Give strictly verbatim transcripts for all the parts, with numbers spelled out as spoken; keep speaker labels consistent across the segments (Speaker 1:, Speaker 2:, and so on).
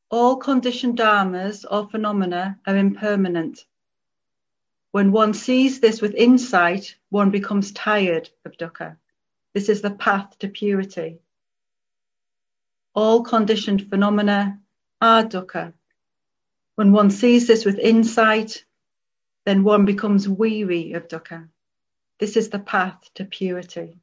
Speaker 1: All conditioned dharmas or phenomena are impermanent. When one sees this with insight, one becomes tired of dukkha. This is the path to purity. All conditioned phenomena are dukkha. When one sees this with insight, then one becomes weary of dukkha. This is the path to purity.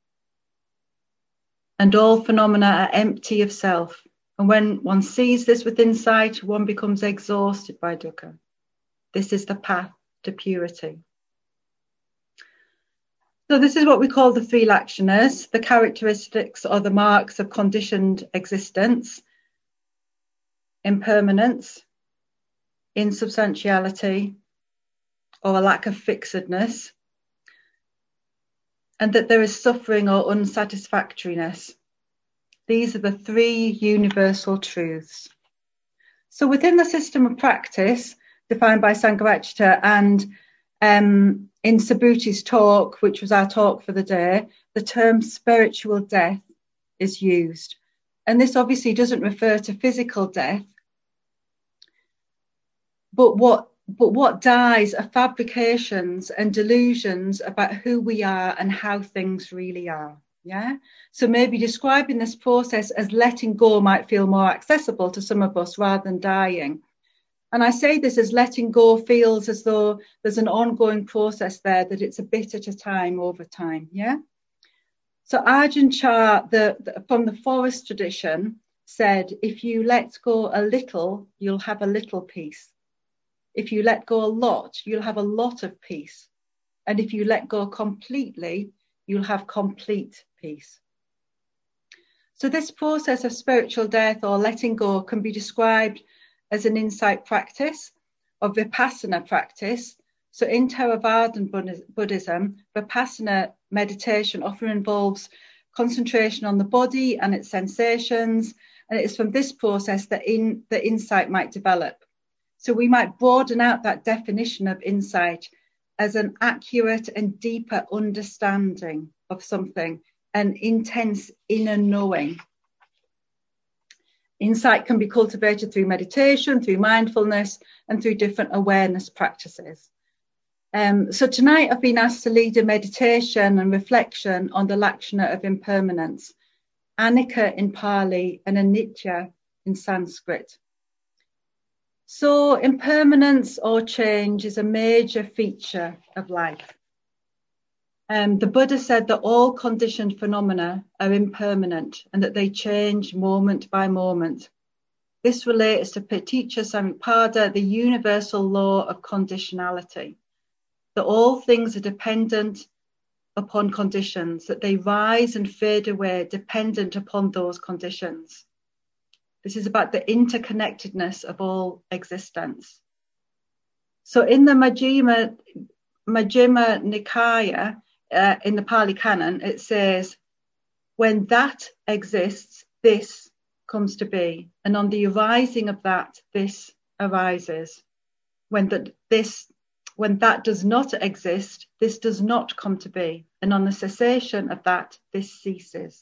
Speaker 1: And all phenomena are empty of self. And when one sees this with insight, one becomes exhausted by dukkha. This is the path to purity. So this is what we call the three lakshanas, the characteristics or the marks of conditioned existence: impermanence, insubstantiality, or a lack of fixedness, and that there is suffering or unsatisfactoriness. These are the three universal truths. So within the system of practice defined by Sangharakshita and um, in Subhuti's talk, which was our talk for the day, the term spiritual death is used. And this obviously doesn't refer to physical death, but what But what dies are fabrications and delusions about who we are and how things really are. Yeah. So maybe describing this process as letting go might feel more accessible to some of us rather than dying. And I say this as letting go feels as though there's an ongoing process there, that it's a bit at a time over time. Yeah. So Ajahn Chah, the, the, from the forest tradition, said, if you let go a little, you'll have a little peace. If you let go a lot, you'll have a lot of peace. And if you let go completely, you'll have complete peace. So this process of spiritual death or letting go can be described as an insight practice or vipassana practice. So in Theravadan Buddhism, vipassana meditation often involves concentration on the body and its sensations. And it's from this process that in, the insight might develop. So we might broaden out that definition of insight as an accurate and deeper understanding of something, an intense inner knowing. Insight can be cultivated through meditation, through mindfulness, and through different awareness practices. Um, so tonight I've been asked to lead a meditation and reflection on the lakshana of impermanence, anicca in Pali and anicca in Sanskrit. So impermanence or change is a major feature of life. Um, the Buddha said that all conditioned phenomena are impermanent and that they change moment by moment. This relates to Paticca Samuppada, the universal law of conditionality, that all things are dependent upon conditions, that they rise and fade away dependent upon those conditions. This is about the interconnectedness of all existence. So in the Majjhima, Majjhima Nikaya, uh, in the Pali Canon, it says, when that exists, this comes to be. And on the arising of that, this arises. When that, this, when that does not exist, this does not come to be. And on the cessation of that, this ceases.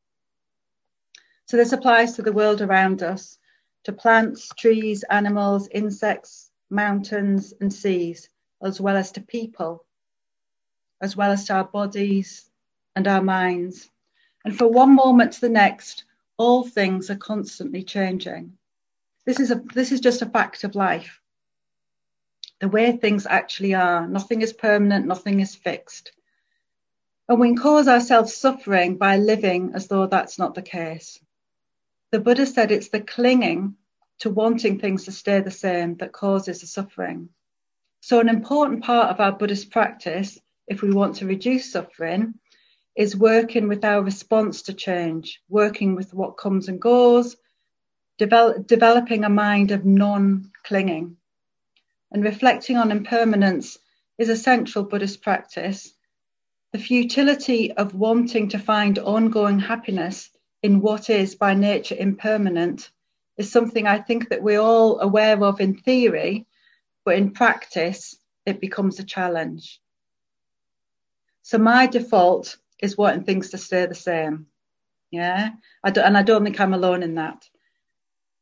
Speaker 1: So this applies to the world around us, to plants, trees, animals, insects, mountains and seas, as well as to people, as well as to our bodies and our minds. And from one moment to the next, all things are constantly changing. This is a, this is just a fact of life. The way things actually are. Nothing is permanent, nothing is fixed. And we can cause ourselves suffering by living as though that's not the case. The Buddha said it's the clinging to wanting things to stay the same that causes the suffering. So an important part of our Buddhist practice, if we want to reduce suffering, is working with our response to change, working with what comes and goes, develop, developing a mind of non-clinging. And reflecting on impermanence is a central Buddhist practice. The futility of wanting to find ongoing happiness in what is by nature impermanent is something I think that we're all aware of in theory, but in practice, it becomes a challenge. So my default is wanting things to stay the same. Yeah, I don't, and I don't think I'm alone in that.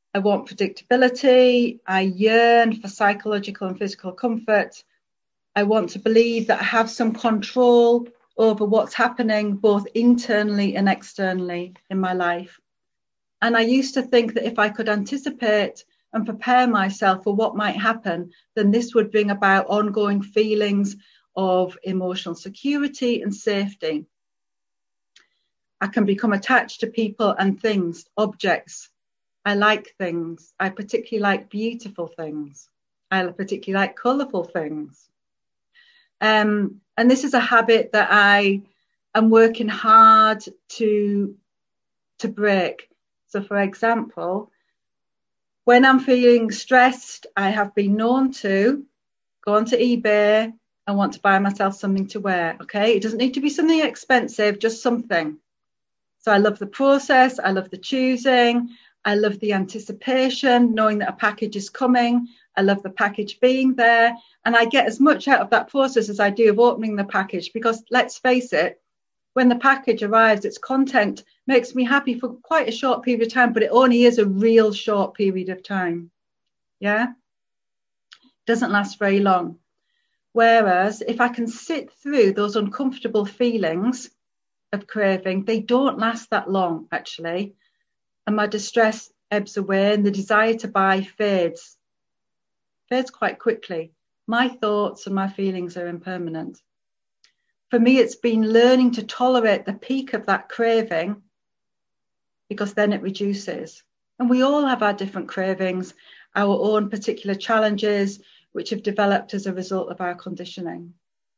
Speaker 1: I want predictability. I yearn for psychological and physical comfort. I want to believe that I have some control over what's happening both internally and externally in my life. And I used to think that if I could anticipate and prepare myself for what might happen, then this would bring about ongoing feelings of emotional security and safety. I can become attached to people and things, objects. I like things. I particularly like beautiful things. I particularly like colourful things. Um, and this is a habit that I am working hard to, to break. So, for example, when I'm feeling stressed, I have been known to go onto eBay and want to buy myself something to wear. Okay, it doesn't need to be something expensive, just something. So I love the process. I love the choosing. I love the anticipation, knowing that a package is coming. I love the package being there. And I get as much out of that process as I do of opening the package, because let's face it, when the package arrives, its content makes me happy for quite a short period of time, but it only is a real short period of time. Yeah. It doesn't last very long. Whereas if I can sit through those uncomfortable feelings of craving, they don't last that long, actually. And my distress ebbs away and the desire to buy fades, fades quite quickly. My thoughts and my feelings are impermanent. For me, it's been learning to tolerate the peak of that craving, because then it reduces. And we all have our different cravings, our own particular challenges, which have developed as a result of our conditioning.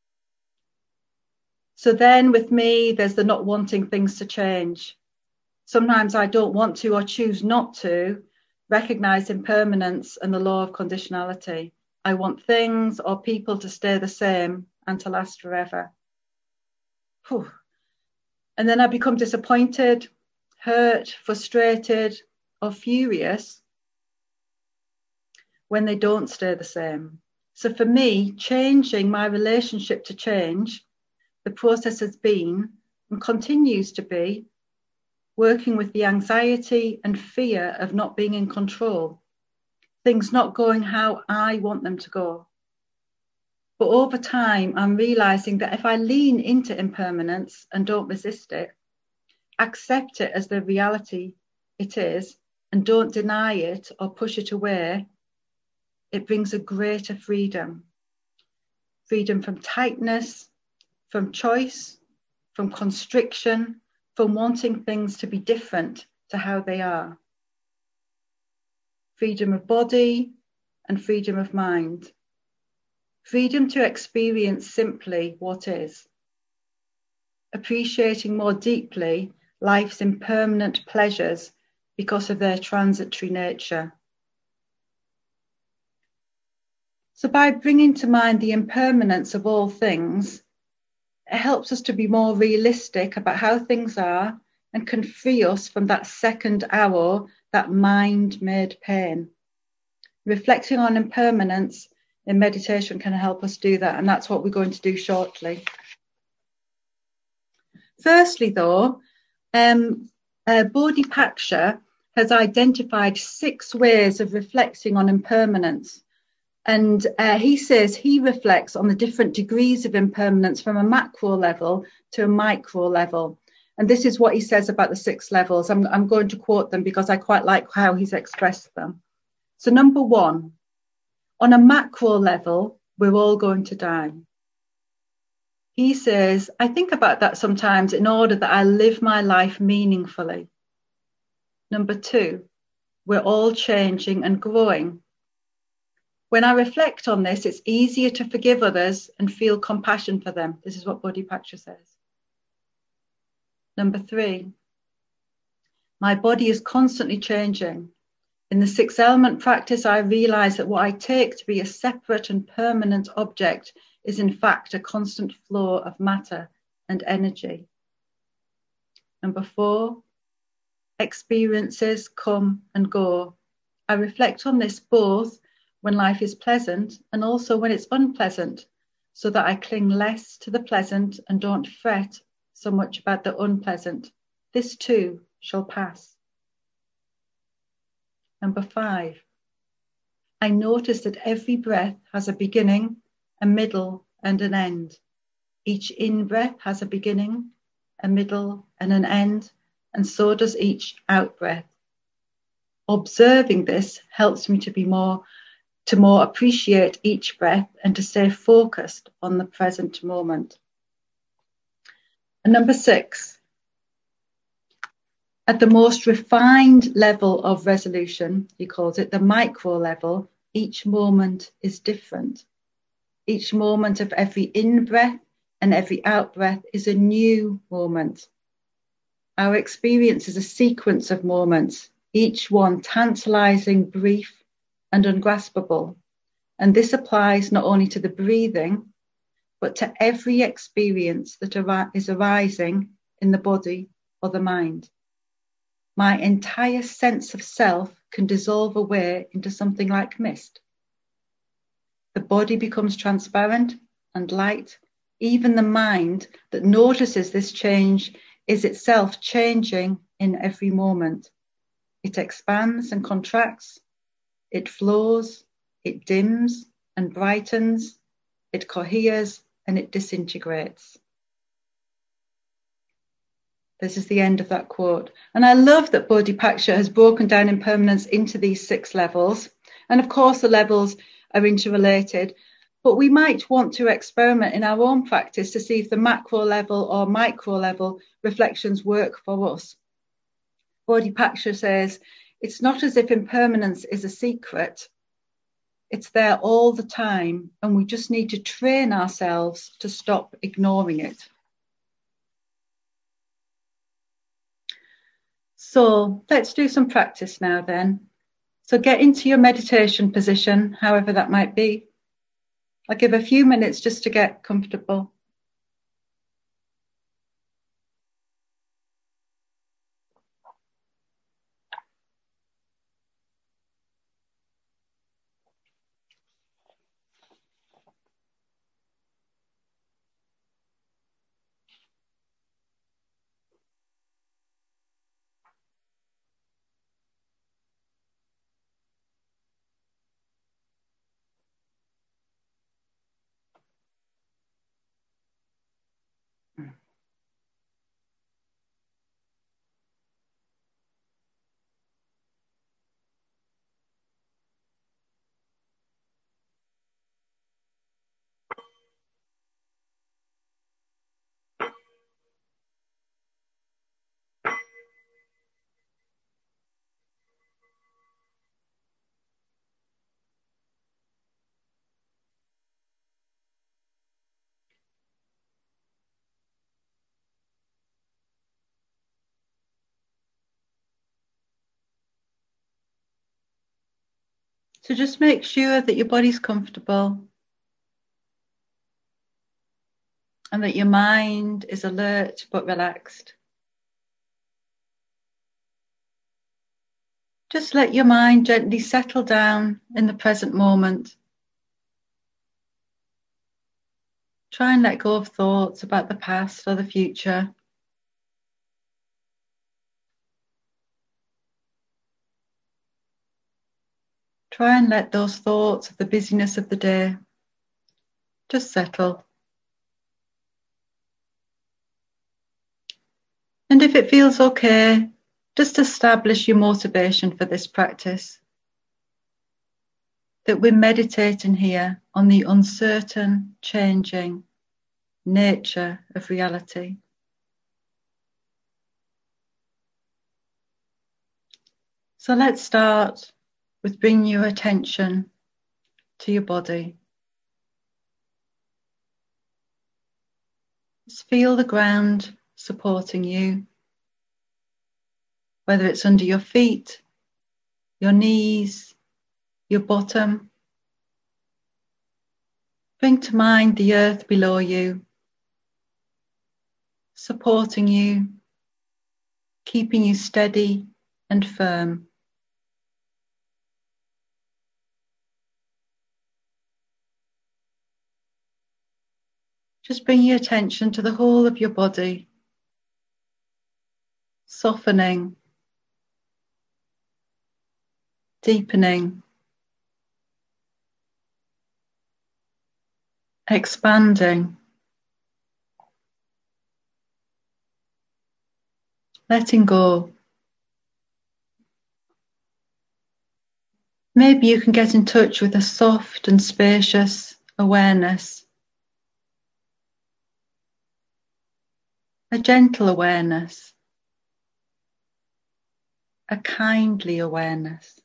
Speaker 1: So then with me, there's the not wanting things to change. Sometimes I don't want to or choose not to recognize impermanence and the law of conditionality. I want things or people to stay the same and to last forever. Whew. And then I become disappointed, hurt, frustrated, or furious when they don't stay the same. So for me, changing my relationship to change, the process has been and continues to be working with the anxiety and fear of not being in control, things not going how I want them to go. But over time, I'm realizing that if I lean into impermanence and don't resist it, accept it as the reality it is, and don't deny it or push it away, it brings a greater freedom. Freedom from tightness, from choice, from constriction, from wanting things to be different to how they are. Freedom of body and freedom of mind. Freedom to experience simply what is. Appreciating more deeply life's impermanent pleasures because of their transitory nature. So by bringing to mind the impermanence of all things, it helps us to be more realistic about how things are and can free us from that second arrow, that mind-made pain. Reflecting on impermanence in meditation can help us do that, and that's what we're going to do shortly. Firstly, though, um, uh, Bodhipaksha has identified six ways of reflecting on impermanence. And uh, he says he reflects on the different degrees of impermanence from a macro level to a micro level. And this is what he says about the six levels. I'm, I'm going to quote them because I quite like how he's expressed them. So number one, on a macro level, we're all going to die. He says, I think about that sometimes in order that I live my life meaningfully. Number two, we're all changing and growing. When I reflect on this, it's easier to forgive others and feel compassion for them. This is what Bodhipaksha says. Number three, my body is constantly changing. In the six element practice, I realize that what I take to be a separate and permanent object is in fact a constant flow of matter and energy. Number four, experiences come and go. I reflect on this both when life is pleasant and also when it's unpleasant, so that I cling less to the pleasant and don't fret so much about the unpleasant. This too shall pass. Number five, I notice that every breath has a beginning, a middle, and an end. Each in-breath has a beginning, a middle, and an end, and so does each out-breath. Observing this helps me to be more, to more appreciate each breath and to stay focused on the present moment. And number six, at the most refined level of resolution, he calls it the micro level, each moment is different. Each moment of every in-breath and every out-breath is a new moment. Our experience is a sequence of moments, each one tantalizing, brief, and ungraspable. And this applies not only to the breathing, but to every experience that ar- is arising in the body or the mind. My entire sense of self can dissolve away into something like mist. The body becomes transparent and light. Even the mind that notices this change is itself changing in every moment. It expands and contracts. It flows, it dims and brightens. It coheres and it disintegrates. This is the end of that quote. And I love that Bodhipaksa has broken down impermanence into these six levels. And of course, the levels are interrelated, but we might want to experiment in our own practice to see if the macro level or micro level reflections work for us. Bodhipaksa says, it's not as if impermanence is a secret. It's there all the time, and we just need to train ourselves to stop ignoring it. So let's do some practice now then. So get into your meditation position, however that might be. I'll give a few minutes just to get comfortable. So just make sure that your body's comfortable and that your mind is alert but relaxed. Just let your mind gently settle down in the present moment. Try and let go of thoughts about the past or the future. Try and let those thoughts of the busyness of the day just settle. And if it feels okay, just establish your motivation for this practice. That we're meditating here on the uncertain, changing nature of reality. So let's start with bringing your attention to your body. Just feel the ground supporting you, whether it's under your feet, your knees, your bottom. Bring to mind the earth below you, supporting you, keeping you steady and firm. Just bring your attention to the whole of your body, softening, deepening, expanding, letting go. Maybe you can get in touch with a soft and spacious awareness, a gentle awareness, a kindly awareness.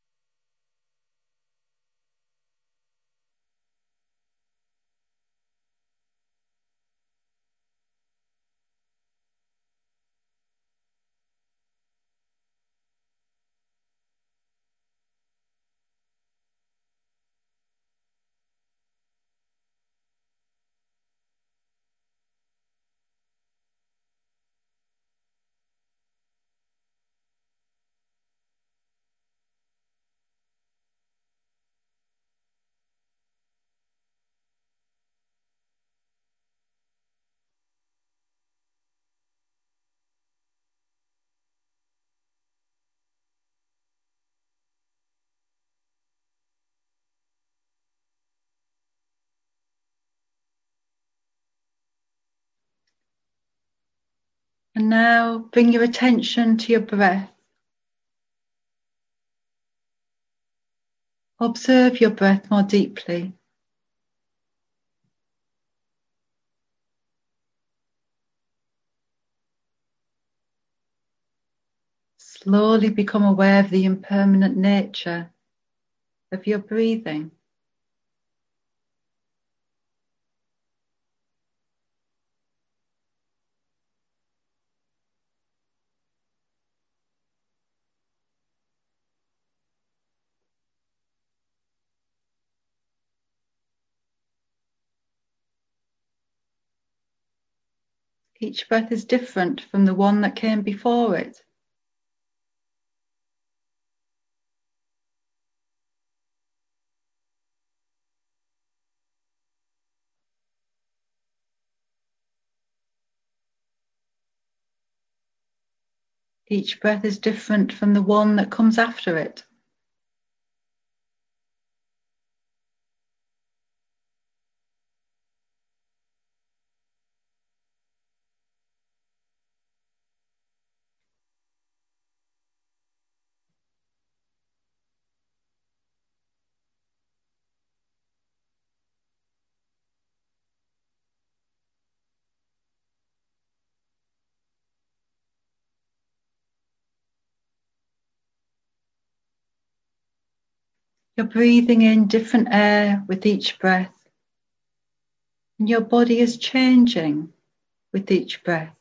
Speaker 1: And now bring your attention to your breath. Observe your breath more deeply. Slowly become aware of the impermanent nature of your breathing. Each breath is different from the one that came before it. Each breath is different from the one that comes after it. You're breathing in different air with each breath, and your body is changing with each breath.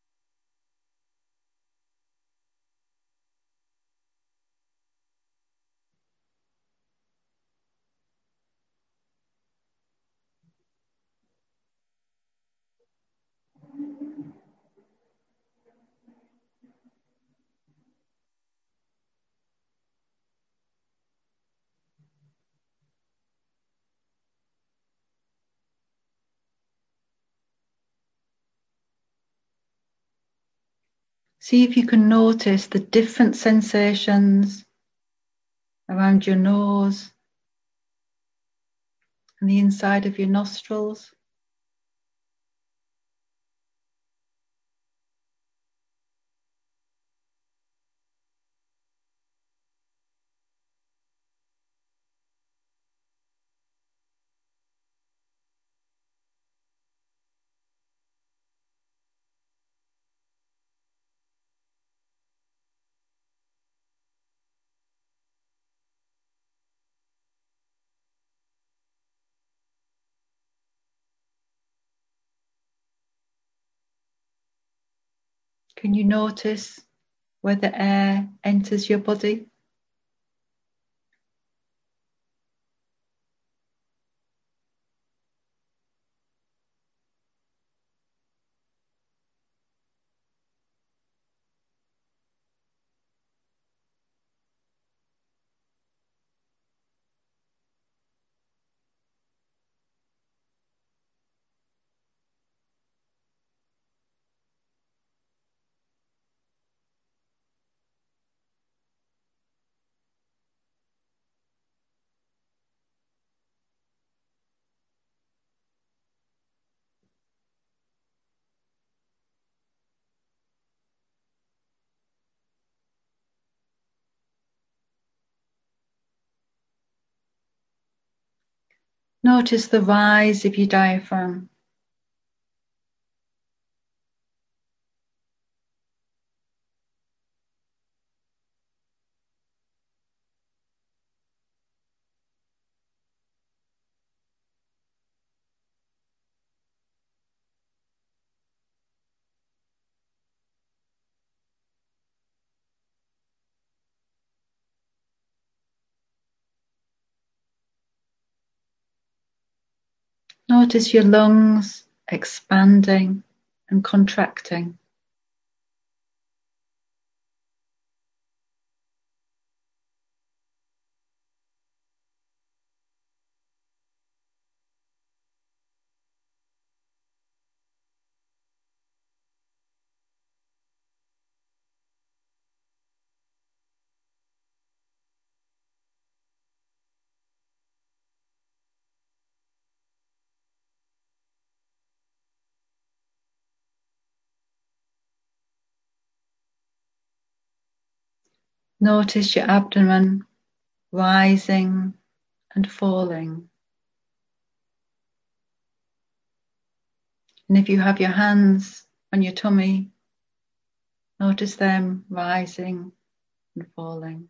Speaker 1: See if you can notice the different sensations around your nose and the inside of your nostrils. Can you notice where the air enters your body? Notice the rise of your diaphragm. Notice your lungs expanding and contracting. Notice your abdomen rising and falling. And if you have your hands on your tummy, notice them rising and falling.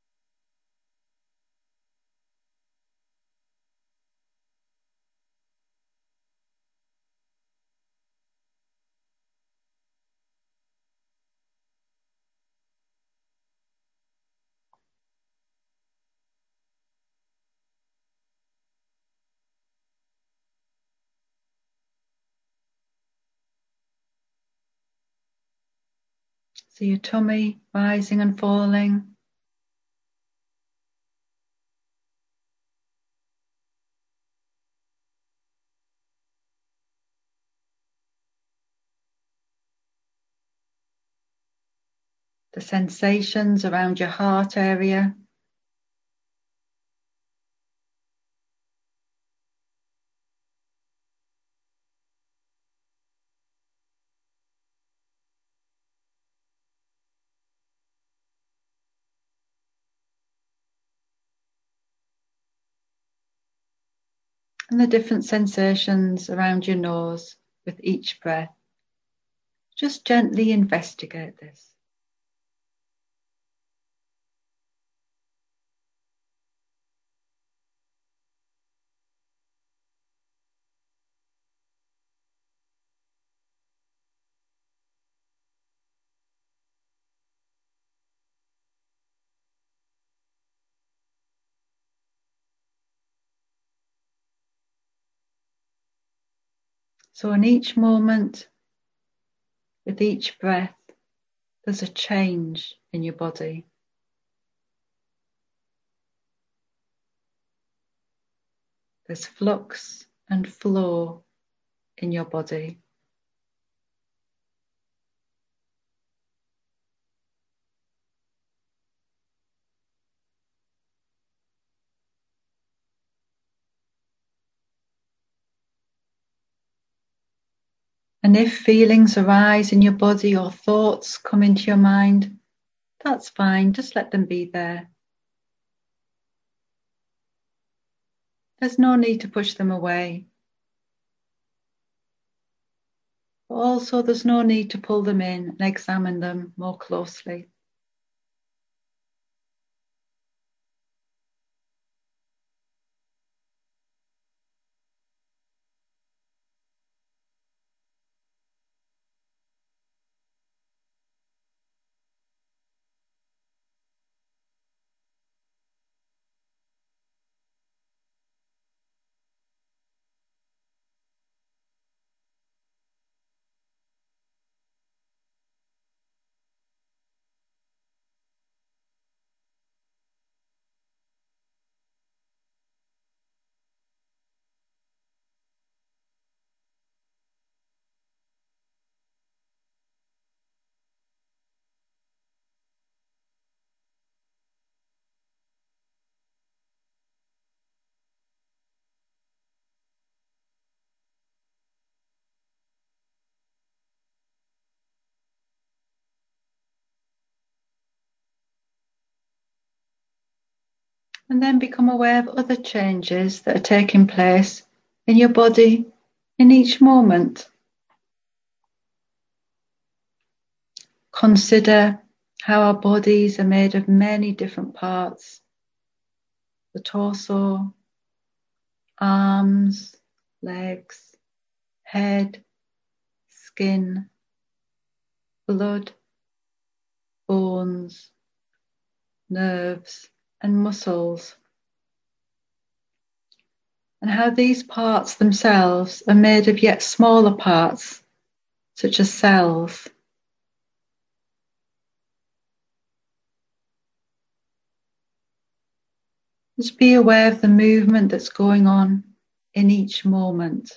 Speaker 1: So your tummy rising and falling. The sensations around your heart area. And the different sensations around your nose with each breath. Just gently investigate this. So in each moment, with each breath, there's a change in your body. There's flux and flow in your body. And if feelings arise in your body or thoughts come into your mind, that's fine, just let them be there. There's no need to push them away. But also there's no need to pull them in and examine them more closely. And then become aware of other changes that are taking place in your body in each moment. Consider how our bodies are made of many different parts. The torso, arms, legs, head, skin, blood, bones, nerves, and muscles. And how these parts themselves are made of yet smaller parts, such as cells. Just be aware of the movement that's going on in each moment.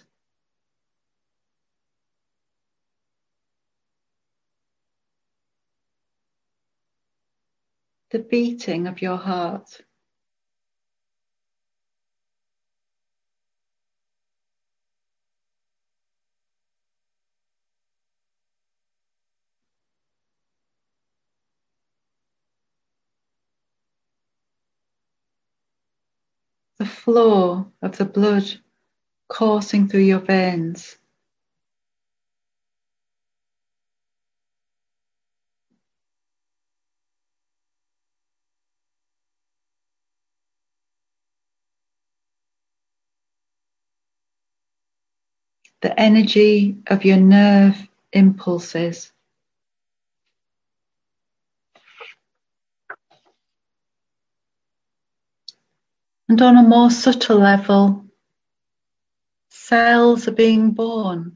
Speaker 1: The beating of your heart. The flow of the blood coursing through your veins. The energy of your nerve impulses. And on a more subtle level, cells are being born,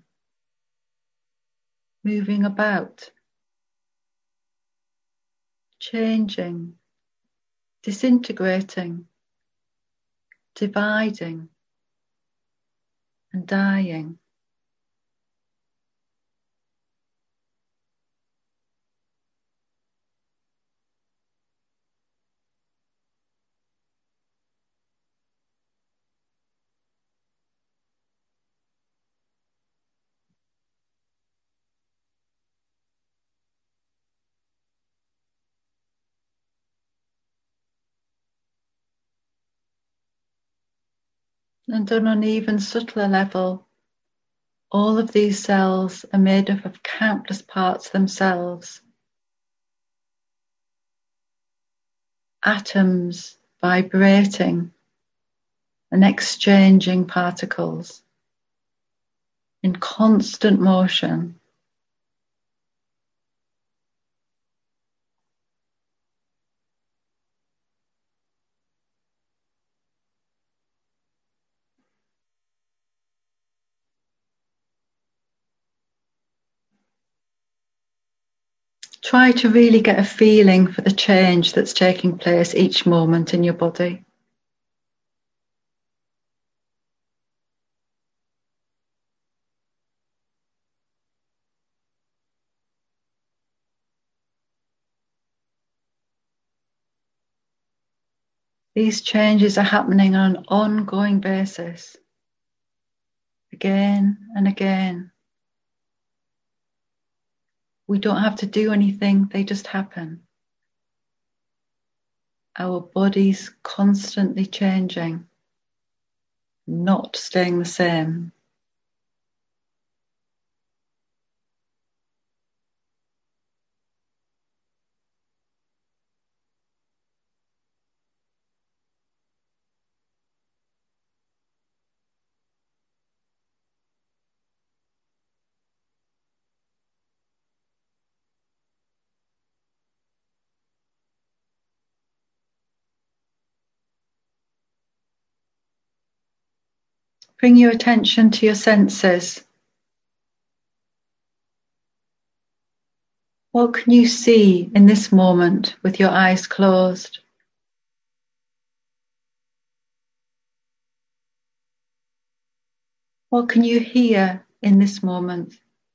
Speaker 1: moving about, changing, disintegrating, dividing, and dying. And on an even subtler level, all of these cells are made up of countless parts themselves. Atoms vibrating and exchanging particles in constant motion. Try to really get a feeling for the change that's taking place each moment in your body. These changes are happening on an ongoing basis, again and again. We don't have to do anything, they just happen. Our bodies constantly changing, not staying the same. Bring your attention to your senses. What can you see in this moment with your eyes closed? What can you hear in this moment?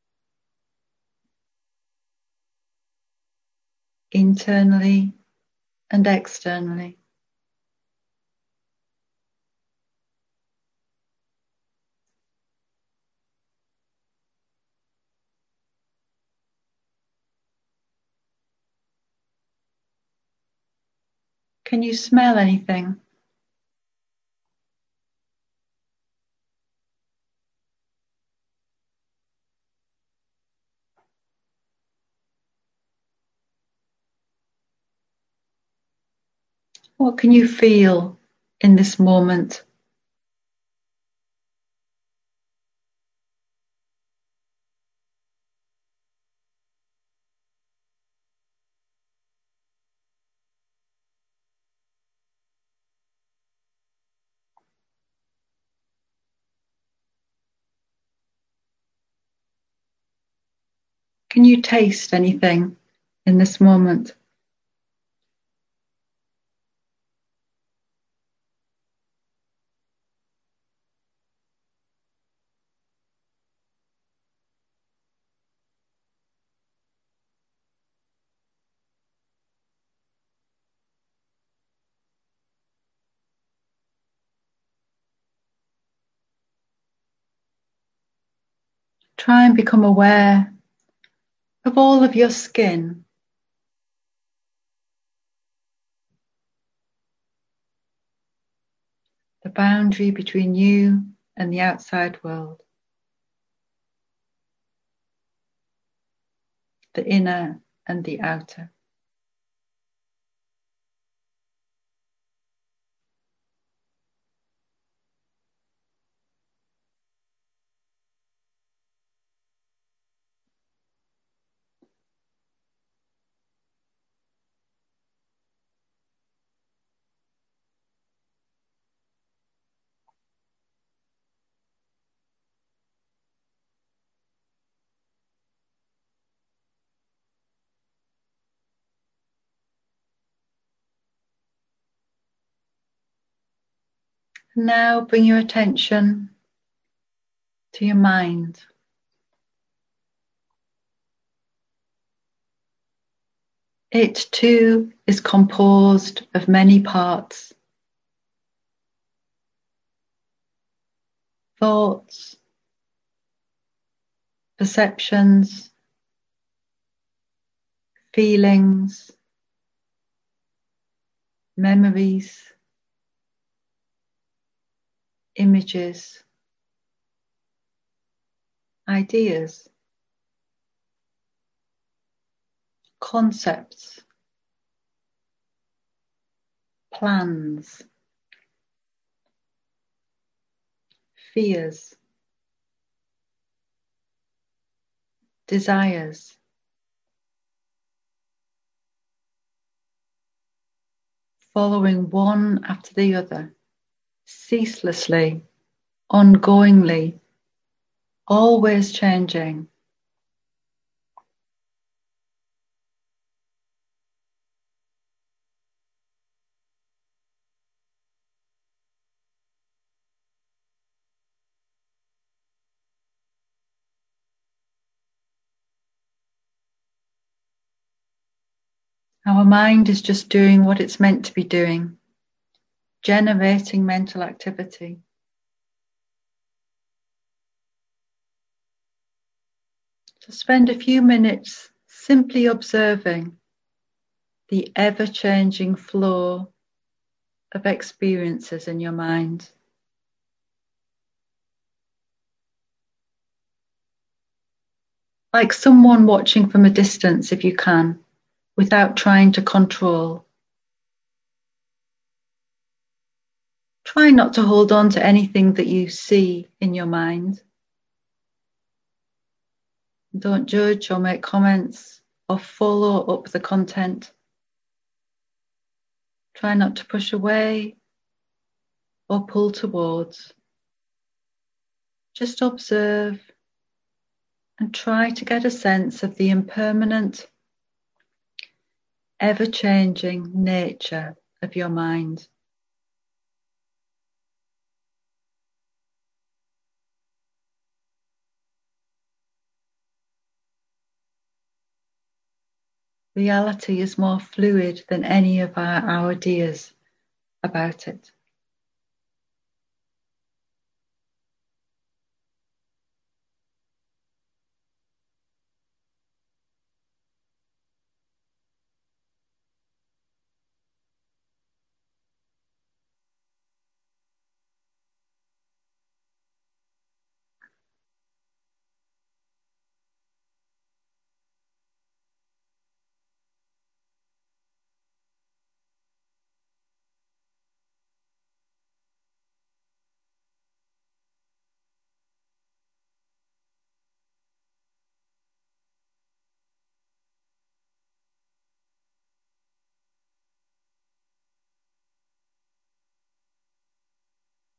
Speaker 1: Internally and externally. Can you smell anything? What can you feel in this moment? Can you taste anything in this moment? Try and become aware of all of your skin, the boundary between you and the outside world, the inner and the outer. Now bring your attention to your mind. It too is composed of many parts. Thoughts, perceptions, feelings, memories, images, ideas, concepts, plans, fears, desires, following one after the other, ceaselessly, ongoingly, always changing. Our mind is just doing what it's meant to be doing, generating mental activity. So spend a few minutes simply observing the ever-changing flow of experiences in your mind. Like someone watching from a distance, if you can, without trying to control. Try not to hold on to anything that you see in your mind. Don't judge or make comments or follow up the content. Try not to push away or pull towards. Just observe and try to get a sense of the impermanent, ever-changing nature of your mind. Reality is more fluid than any of our, our ideas about it.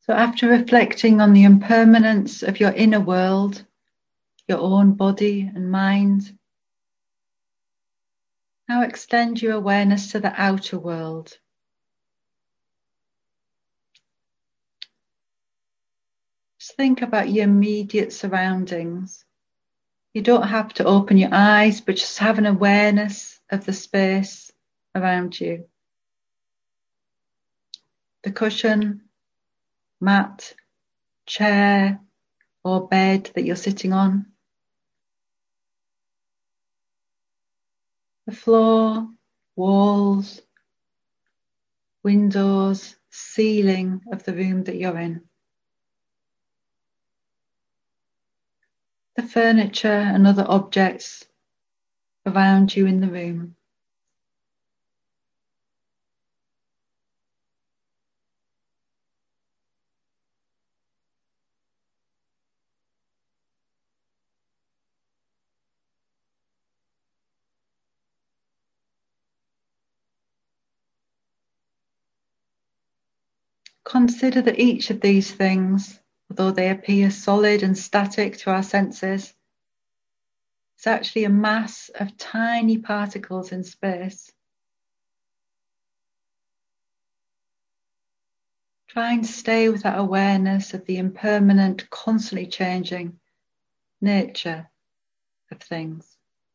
Speaker 1: So after reflecting on the impermanence of your inner world, your own body and mind, now extend your awareness to the outer world. Just think about your immediate surroundings. You don't have to open your eyes, but just have an awareness of the space around you. The cushion, mat, chair, or bed that you're sitting on. The floor, walls, windows, ceiling of the room that you're in. The furniture and other objects around you in the room. Consider that each of these things, although they appear solid and static to our senses, is actually a mass of tiny particles in space. Try and stay with that awareness of the impermanent, constantly changing nature of things.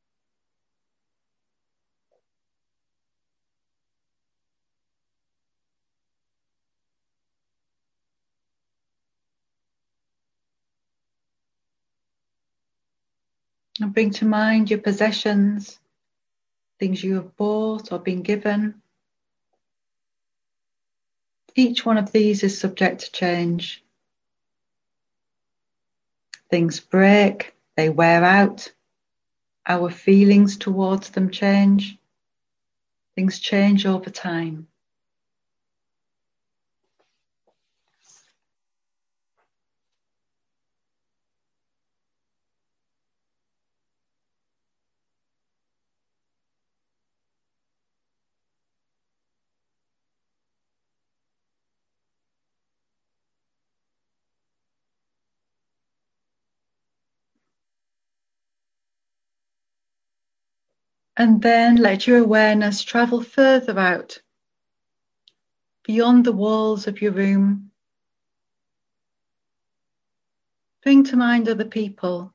Speaker 1: And bring to mind your possessions, things you have bought or been given. Each one of these is subject to change. Things break, they wear out. Our feelings towards them change. Things change over time. And then let your awareness travel further out, beyond the walls of your room. Bring to mind other people.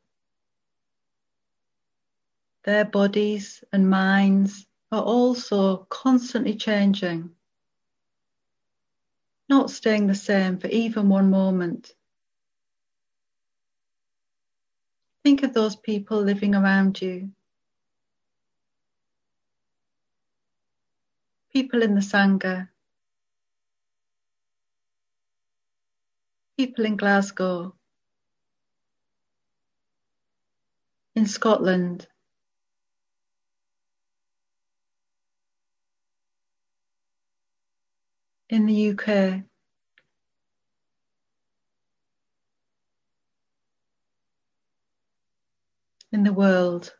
Speaker 1: Their bodies and minds are also constantly changing, not staying the same for even one moment. Think of those people living around you. People in the Sangha, people in Glasgow, in Scotland, in the U K, in the world.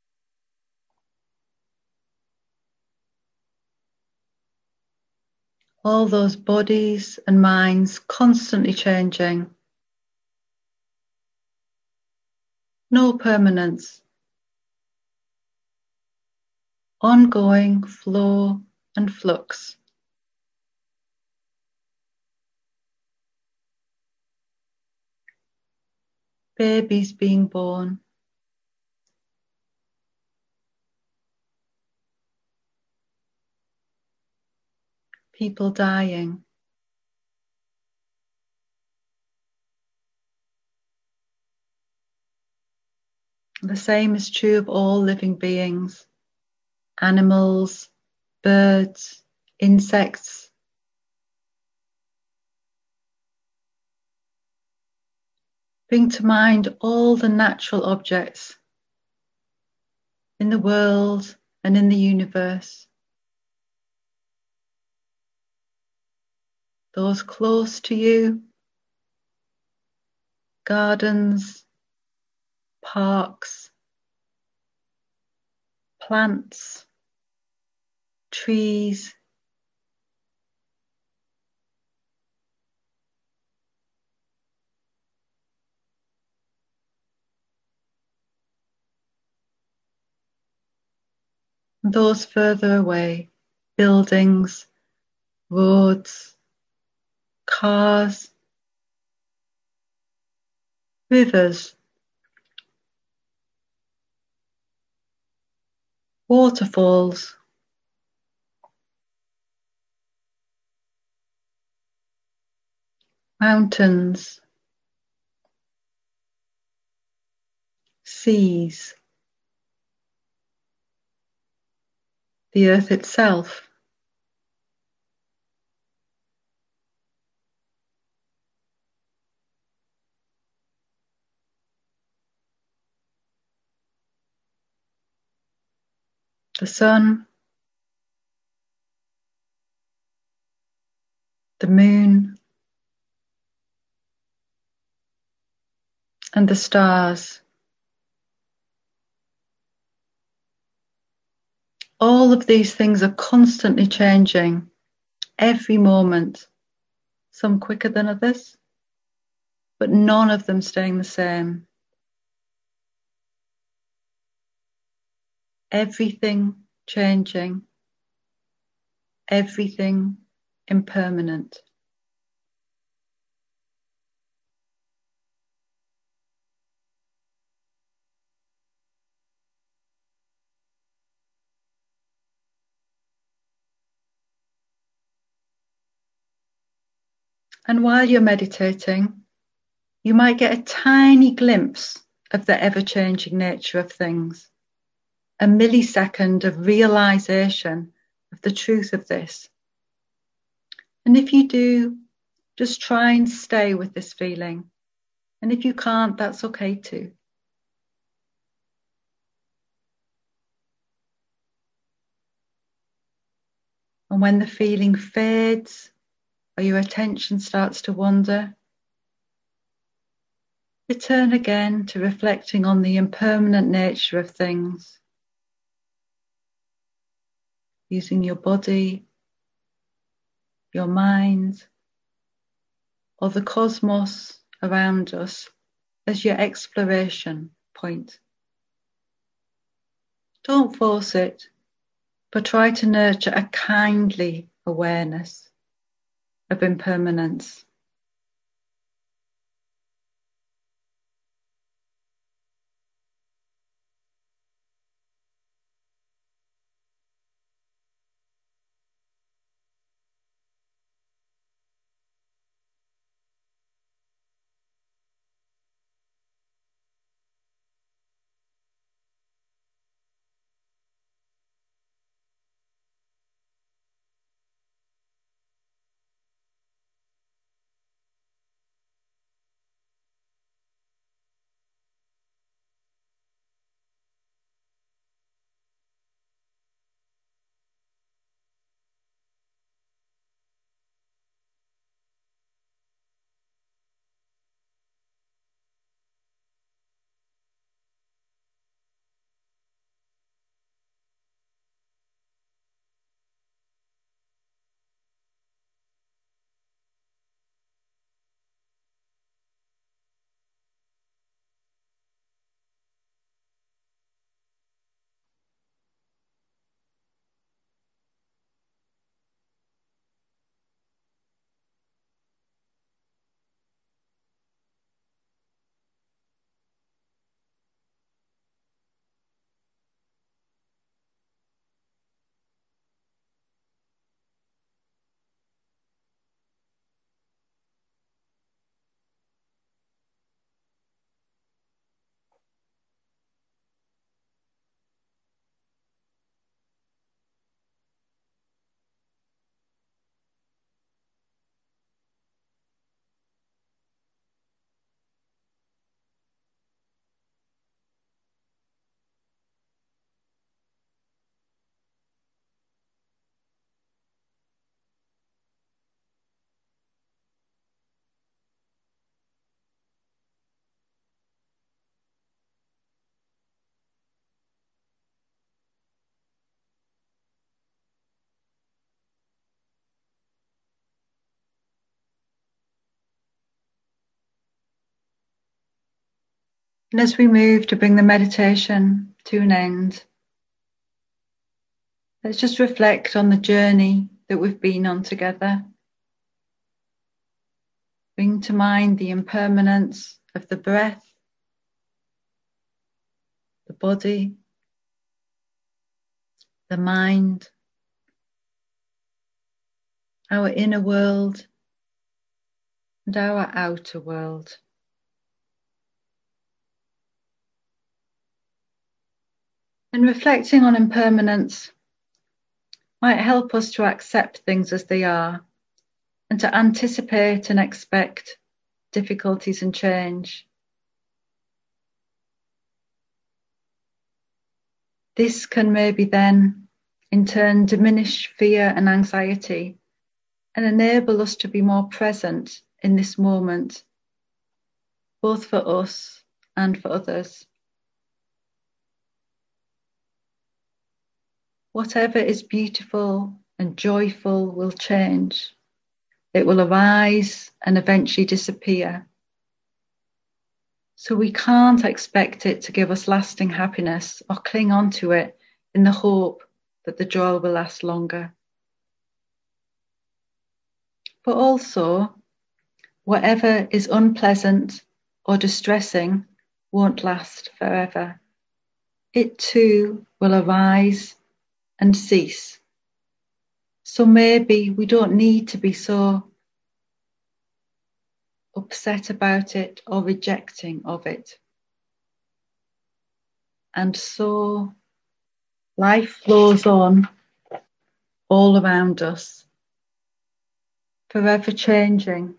Speaker 1: All those bodies and minds constantly changing. No permanence. Ongoing flow and flux. Babies being born. People dying. The same is true of all living beings, animals, birds, insects. Bring to mind all the natural objects in the world and in the universe. Those close to you, gardens, parks, plants, trees, And those further away, buildings, roads, cars, rivers, waterfalls, mountains, seas, the earth itself. The sun, the moon, and the stars. All of these things are constantly changing every moment, some quicker than others, but none of them staying the same. Everything changing, everything impermanent. And while you're meditating, you might get a tiny glimpse of the ever-changing nature of things, a millisecond of realization of the truth of this. And if you do, just try and stay with this feeling. And if you can't, that's okay too. And when the feeling fades or your attention starts to wander, return again to reflecting on the impermanent nature of things, using your body, your mind, or the cosmos around us as your exploration point. Don't force it, but try to nurture a kindly awareness of impermanence. And as we move to bring the meditation to an end, Let's just reflect on the journey that we've been on together. Bring to mind the impermanence of the breath, the body, the mind, our inner world, and our outer world. And reflecting on impermanence might help us to accept things as they are and to anticipate and expect difficulties and change. This can maybe then, in turn, diminish fear and anxiety and enable us to be more present in this moment, both for us and for others. Whatever is beautiful and joyful will change. It will arise and eventually disappear. So we can't expect it to give us lasting happiness or cling on to it in the hope that the joy will last longer. But also, whatever is unpleasant or distressing won't last forever. It too will arise and cease. So maybe we don't need to be so upset about it or rejecting of it. And so life flows on all around us, forever changing,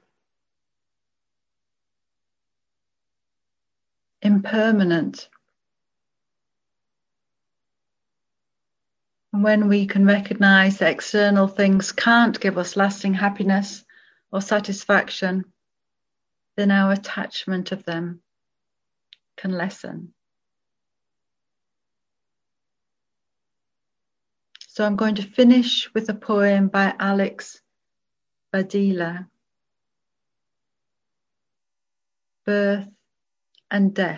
Speaker 1: impermanent. And when we can recognise that external things can't give us lasting happiness or satisfaction, then our attachment of them can lessen. So I'm going to finish with a poem by Alex Badila, Birth and Death.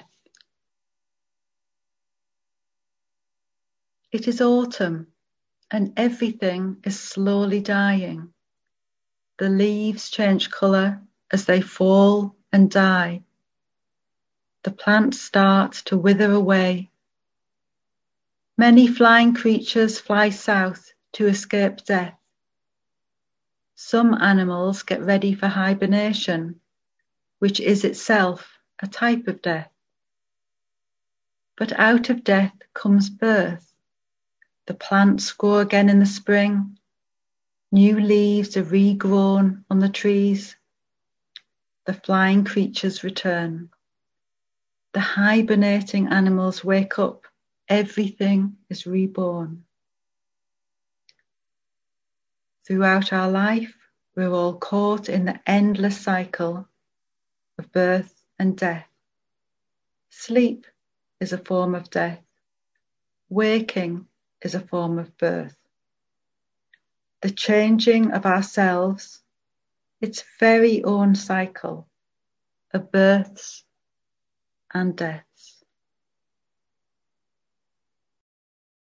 Speaker 1: It is autumn and everything is slowly dying. The leaves change colour as they fall and die. The plants start to wither away. Many flying creatures fly south to escape death. Some animals get ready for hibernation, which is itself a type of death. But out of death comes birth. The plants grow again in the spring. New leaves are regrown on the trees. The flying creatures return. The hibernating animals wake up. Everything is reborn. Throughout our life, we're all caught in the endless cycle of birth and death. Sleep is a form of death. Waking is a form of birth. The changing of ourselves, its very own cycle of births and deaths.